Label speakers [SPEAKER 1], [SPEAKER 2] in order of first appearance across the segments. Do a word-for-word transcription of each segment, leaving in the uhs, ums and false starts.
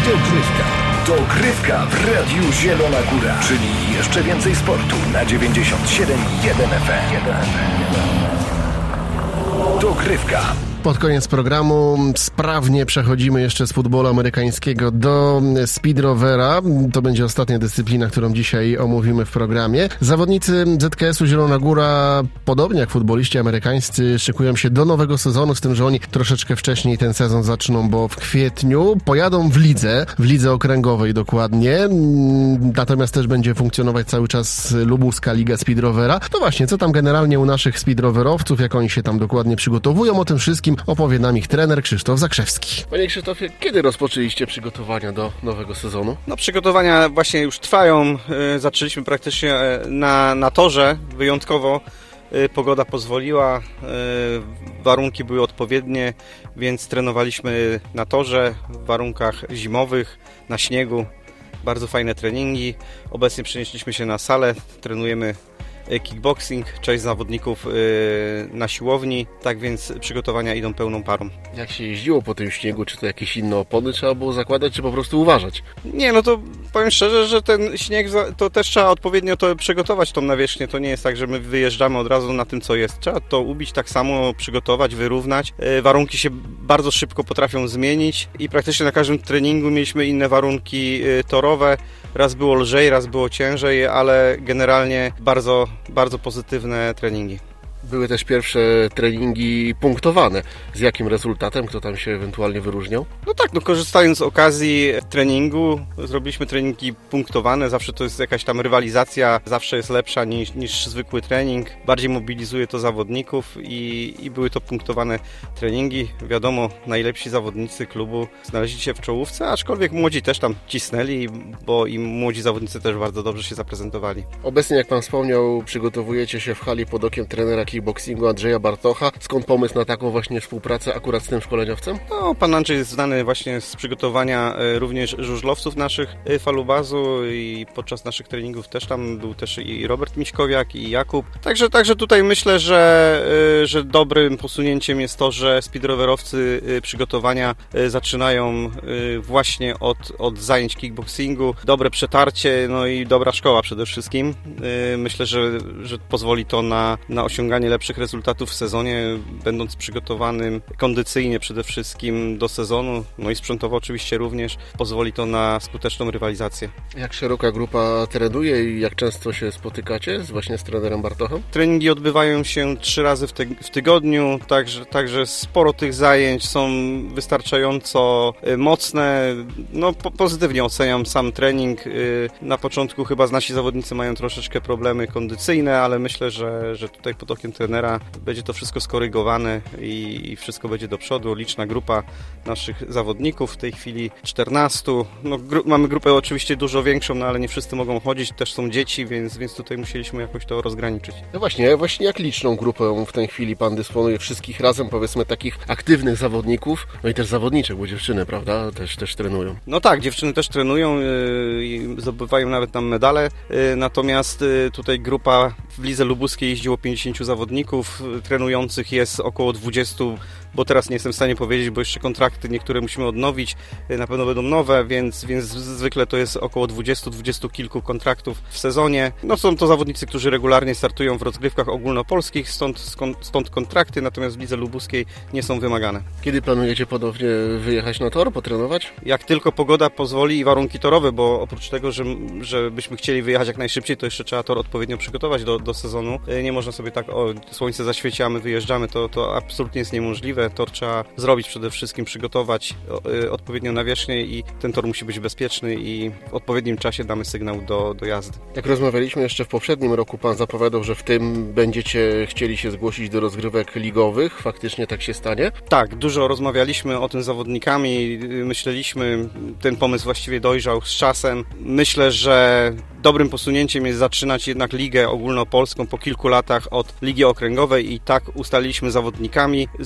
[SPEAKER 1] Dogrywka. Dogrywka w Radiu Zielona Góra. Czyli jeszcze więcej sportu na dziewięćdziesiąt siedem i jeden F M. Dogrywka.
[SPEAKER 2] Pod koniec programu sprawnie przechodzimy jeszcze z futbolu amerykańskiego do speed rovera. To będzie ostatnia dyscyplina, którą dzisiaj omówimy w programie. Zawodnicy Z K S-u Zielona Góra, podobnie jak futboliści amerykańscy, szykują się do nowego sezonu, z tym, że oni troszeczkę wcześniej ten sezon zaczną, bo w kwietniu pojadą w lidze, w lidze okręgowej dokładnie. Natomiast też będzie funkcjonować cały czas lubuska liga speed rovera. To właśnie, co tam generalnie u naszych speed rowerowców, jak oni się tam dokładnie przygotowują, o tym wszystkim opowie nam ich trener Krzysztof Zakrzewski. Panie Krzysztofie, kiedy rozpoczęliście przygotowania do nowego sezonu?
[SPEAKER 3] No, przygotowania właśnie już trwają. Zaczęliśmy praktycznie na, na torze wyjątkowo. Pogoda pozwoliła, warunki były odpowiednie, więc trenowaliśmy na torze w warunkach zimowych, na śniegu. Bardzo fajne treningi. Obecnie przenieśliśmy się na salę, trenujemy kickboxing, część zawodników na siłowni, tak więc przygotowania idą pełną parą.
[SPEAKER 2] Jak się jeździło po tym śniegu? Czy to jakieś inne opony trzeba było zakładać, czy po prostu uważać?
[SPEAKER 3] Nie, no to powiem szczerze, że ten śnieg, to też trzeba odpowiednio to przygotować, tą nawierzchnię. To nie jest tak, że my wyjeżdżamy od razu na tym, co jest. Trzeba to ubić tak samo, przygotować, wyrównać. Warunki się bardzo szybko potrafią zmienić i praktycznie na każdym treningu mieliśmy inne warunki torowe. Raz było lżej, raz było ciężej, ale generalnie bardzo, bardzo pozytywne treningi.
[SPEAKER 2] Były też pierwsze treningi punktowane. Z jakim rezultatem? Kto tam się ewentualnie wyróżniał?
[SPEAKER 3] No tak, no korzystając z okazji treningu, zrobiliśmy treningi punktowane. Zawsze to jest jakaś tam rywalizacja, zawsze jest lepsza niż, niż zwykły trening. Bardziej mobilizuje to zawodników i, i były to punktowane treningi. Wiadomo, najlepsi zawodnicy klubu znaleźli się w czołówce, aczkolwiek młodzi też tam cisnęli, bo i młodzi zawodnicy też bardzo dobrze się zaprezentowali.
[SPEAKER 2] Obecnie, jak pan wspomniał, przygotowujecie się w hali pod okiem trenera kickboxingu Andrzeja Bartocha. Skąd pomysł na taką właśnie współpracę akurat z tym szkoleniowcem?
[SPEAKER 3] No, pan Andrzej jest znany właśnie z przygotowania również żużlowców naszych falubazu i podczas naszych treningów też tam był też i Robert Miśkowiak, i Jakub. Także, także tutaj myślę, że, że dobrym posunięciem jest to, że speedrowerowcy przygotowania zaczynają właśnie od, od zajęć kickboxingu. Dobre przetarcie, no i dobra szkoła przede wszystkim. Myślę, że, że pozwoli to na, na osiąganie lepszych rezultatów w sezonie, będąc przygotowanym kondycyjnie przede wszystkim do sezonu, no i sprzętowo oczywiście również. Pozwoli to na skuteczną rywalizację.
[SPEAKER 2] Jak szeroka grupa trenuje i jak często się spotykacie z, właśnie z trenerem Bartochem?
[SPEAKER 3] Treningi odbywają się trzy razy w, ty w tygodniu, także, także sporo tych zajęć są wystarczająco mocne. No, po pozytywnie oceniam sam trening. Na początku chyba nasi zawodnicy mają troszeczkę problemy kondycyjne, ale myślę, że, że tutaj pod okiem trenera będzie to wszystko skorygowane i, i wszystko będzie do przodu. Liczna grupa naszych zawodników, w tej chwili czternastu. No, gru mamy grupę oczywiście dużo większą, no ale nie wszyscy mogą chodzić, też są dzieci, więc, więc tutaj musieliśmy jakoś to rozgraniczyć.
[SPEAKER 2] No właśnie, właśnie jak liczną grupę w tej chwili pan dysponuje? Wszystkich razem, powiedzmy, takich aktywnych zawodników, no i też zawodniczek, bo dziewczyny, prawda, też, też trenują.
[SPEAKER 3] No tak, dziewczyny też trenują yy, i zdobywają nawet nam medale, yy, natomiast yy, tutaj grupa w lidze lubuskiej jeździło pięćdziesięciu zawodników, trenujących jest około dwudziestu, bo teraz nie jestem w stanie powiedzieć, bo jeszcze kontrakty niektóre musimy odnowić, na pewno będą nowe, więc, więc zwykle to jest około dwudziestu, dwudziestu kilku kontraktów w sezonie. No są to zawodnicy, którzy regularnie startują w rozgrywkach ogólnopolskich, stąd, stąd, stąd kontrakty, natomiast w lidze lubuskiej nie są wymagane.
[SPEAKER 2] Kiedy planujecie ponownie wyjechać na tor, potrenować?
[SPEAKER 3] Jak tylko pogoda pozwoli i warunki torowe, bo oprócz tego, że, że byśmy chcieli wyjechać jak najszybciej, to jeszcze trzeba tor odpowiednio przygotować do, do sezonu. Nie można sobie tak, o, słońce zaświeci, a my wyjeżdżamy, to, to absolutnie jest niemożliwe. Tor trzeba zrobić przede wszystkim, przygotować odpowiednio nawierzchnię i ten tor musi być bezpieczny i w odpowiednim czasie damy sygnał do, do jazdy.
[SPEAKER 2] Jak rozmawialiśmy jeszcze w poprzednim roku, pan zapowiadał, że w tym będziecie chcieli się zgłosić do rozgrywek ligowych. Faktycznie tak się stanie?
[SPEAKER 3] Tak, dużo rozmawialiśmy o tym z zawodnikami, myśleliśmy, ten pomysł właściwie dojrzał z czasem. Myślę, że dobrym posunięciem jest zaczynać jednak ligę ogólnopolską po kilku latach od ligi okręgowej i tak ustaliliśmy zawodnikami. Zrezygnowaliśmy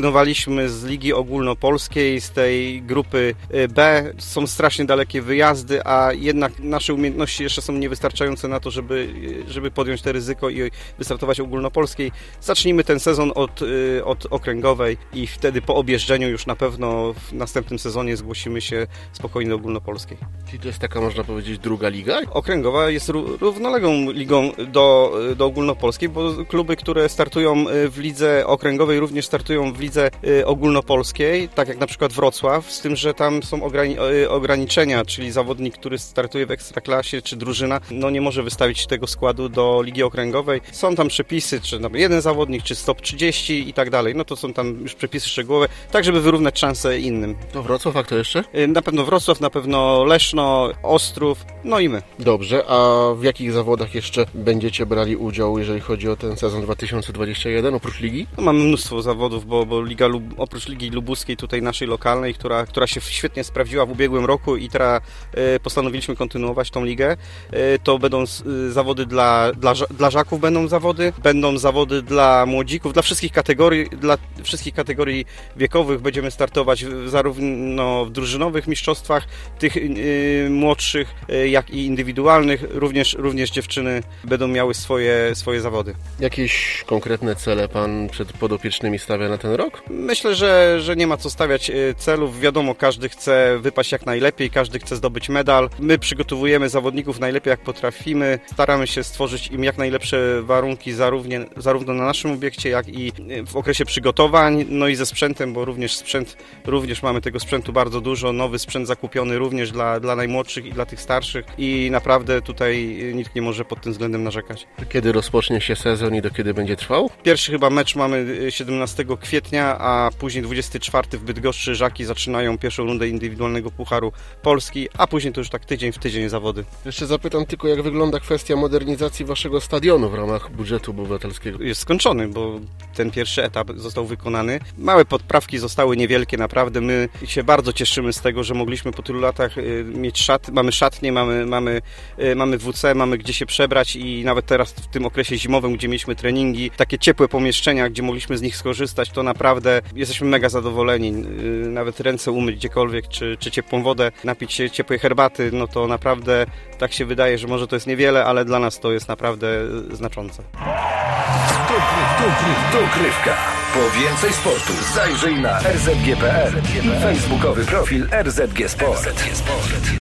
[SPEAKER 3] zrezygnowaliśmy z Ligi Ogólnopolskiej, z tej grupy B. Są strasznie dalekie wyjazdy, a jednak nasze umiejętności jeszcze są niewystarczające na to, żeby, żeby podjąć to ryzyko i wystartować ogólnopolskiej. Zacznijmy ten sezon od, od okręgowej i wtedy po objeżdżeniu już na pewno w następnym sezonie zgłosimy się spokojnie do ogólnopolskiej.
[SPEAKER 2] Czyli to jest taka, można powiedzieć, druga liga?
[SPEAKER 3] Okręgowa jest równoległą ligą do, do ogólnopolskiej, bo kluby, które startują w lidze okręgowej, również startują w lidze ogólnopolskiej, tak jak na przykład Wrocław, z tym, że tam są ograni- ograniczenia, czyli zawodnik, który startuje w ekstraklasie, czy drużyna, no nie może wystawić tego składu do ligi okręgowej. Są tam przepisy, czy tam jeden zawodnik, czy stop trzydzieści i tak dalej. No to są tam już przepisy szczegółowe, tak żeby wyrównać szanse innym.
[SPEAKER 2] To Wrocław, a kto jeszcze?
[SPEAKER 3] Na pewno Wrocław, na pewno Leszno, Ostrów, no i my.
[SPEAKER 2] Dobrze, a w jakich zawodach jeszcze będziecie brali udział, jeżeli chodzi o ten sezon dwa tysiące dwudziesty pierwszy, oprócz ligi?
[SPEAKER 3] No, mamy mnóstwo zawodów, bo, bo Liga Lub, oprócz Ligi Lubuskiej, tutaj naszej lokalnej, która, która się świetnie sprawdziła w ubiegłym roku i teraz e, postanowiliśmy kontynuować tą ligę, e, to będą e, zawody dla, dla, dla żaków, będą zawody, będą zawody dla młodzików, dla wszystkich kategorii, dla wszystkich kategorii wiekowych będziemy startować w, zarówno w drużynowych mistrzostwach, tych e, młodszych, e, jak i indywidualnych, również, również dziewczyny będą miały swoje, swoje zawody.
[SPEAKER 2] Jakieś konkretne cele pan przed podopiecznymi stawia na ten rok?
[SPEAKER 3] Myślę, że, że nie ma co stawiać celów. Wiadomo, każdy chce wypaść jak najlepiej, każdy chce zdobyć medal. My przygotowujemy zawodników najlepiej jak potrafimy. Staramy się stworzyć im jak najlepsze warunki zarówno, zarówno na naszym obiekcie, jak i w okresie przygotowań, no i ze sprzętem, bo również sprzęt, również mamy tego sprzętu bardzo dużo. Nowy sprzęt zakupiony również dla, dla najmłodszych i dla tych starszych i naprawdę tutaj nikt nie może pod tym względem narzekać.
[SPEAKER 2] Kiedy rozpocznie się sezon i do kiedy będzie trwał?
[SPEAKER 3] Pierwszy chyba mecz mamy siedemnastego kwietnia, a później dwudziestego czwartego w Bydgoszczy Żaki zaczynają pierwszą rundę indywidualnego Pucharu Polski, a później to już tak tydzień w tydzień zawody.
[SPEAKER 2] Jeszcze zapytam tylko, jak wygląda kwestia modernizacji waszego stadionu w ramach budżetu obywatelskiego?
[SPEAKER 3] Jest skończony, bo ten pierwszy etap został wykonany. Małe podprawki zostały niewielkie, naprawdę. My się bardzo cieszymy z tego, że mogliśmy po tylu latach mieć szat, mamy szatnie, mamy, mamy, mamy W C, mamy gdzie się przebrać i nawet teraz w tym okresie zimowym, gdzie mieliśmy treningi, takie ciepłe pomieszczenia, gdzie mogliśmy z nich skorzystać, to naprawdę jesteśmy mega zadowoleni. Nawet ręce umyć gdziekolwiek, czy, czy ciepłą wodę, napić się ciepłej herbaty, no to naprawdę tak się wydaje, że może to jest niewiele, ale dla nas to jest naprawdę znaczące.
[SPEAKER 1] Dogrywka. Po więcej sportu zajrzyj na r z g kropka p l i facebookowy profil R Z G Sport.